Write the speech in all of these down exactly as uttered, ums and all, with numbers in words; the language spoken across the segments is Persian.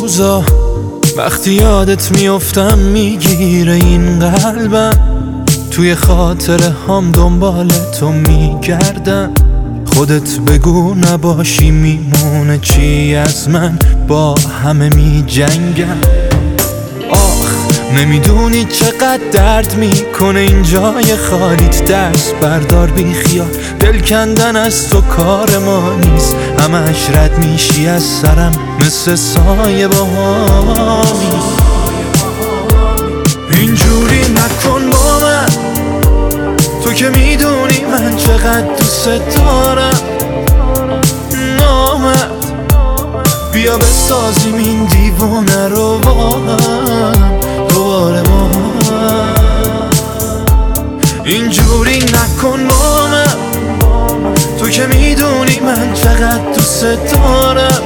روزا وقتی یادت میافتم میگیره این قلبم، توی خاطره هم دنبال تو میگردم. خودت بگو نباشی میمونه چی از من، با همه میجنگم. آخ نمیدونی چقدر درد میکنه این جای خالیت، دست بردار بی خیال، دل کندن از تو کار ما نیست. همش رد میشی از سرم مثل سایه بهامی. اینجوری نکن با من، تو که میدونی من چقدر دوست دارم. نامد بیا بسازیم این دیوونه رو با هم دوباره با هم. اینجوری نکن با من، تو که میدونی من چقدر دوست دارم.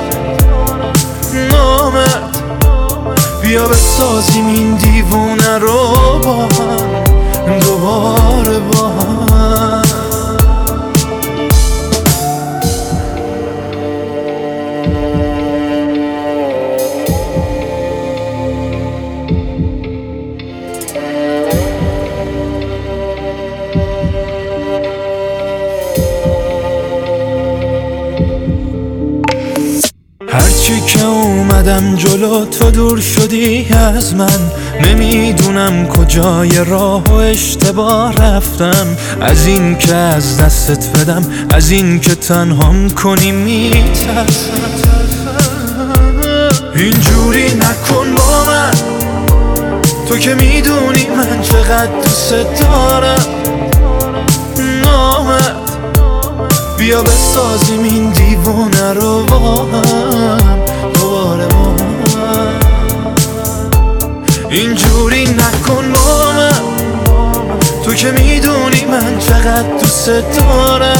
نامد بیا بسازیم این دیوونه رو با هم دوباره با هم. هرچی که اومدم جلو تو دور شدی از من، نمیدونم کجای راه و اشتباه رفتم. از این که از دستت بدم، از این که تنهام کنی میترسم. اینجوری نکن با من، تو که میدونی من چقدر دوست دارم. نامد بیا بسازیم این دیوونه رو با هم دوباره با هم. اینجوری نکن با من، تو که میدونی من چقدر دوست دارم.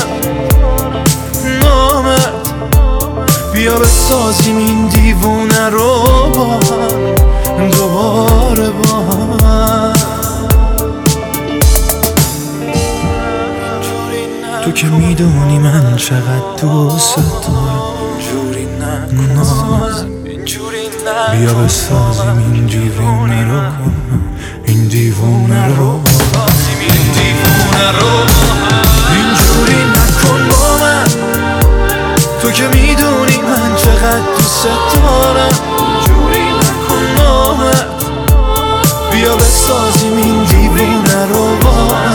نامد بیا بسازیم این دیوونه رو با هم دوباره با هم. تو که میدونی من چقدر دوست دارم. بیا بسازیم این دیوونه رو، این دیوونه رو، این دیوونه رو. اینجوری نکن با من، تو که میدونی من چقدر دوست دارم. اینجوری نکن با من، بیا بسازیم این دیوونه رو با